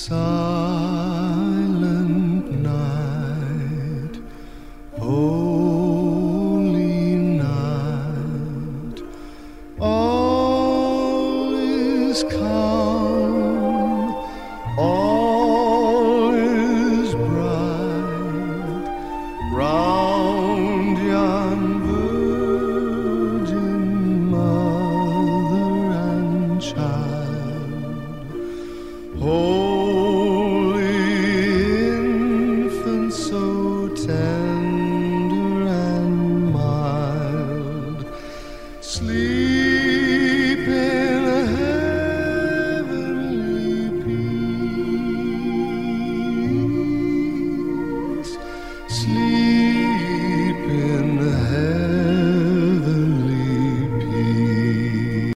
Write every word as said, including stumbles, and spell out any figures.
Silent night, holy night, all is calm, all is bright, round yon virgin mother and child.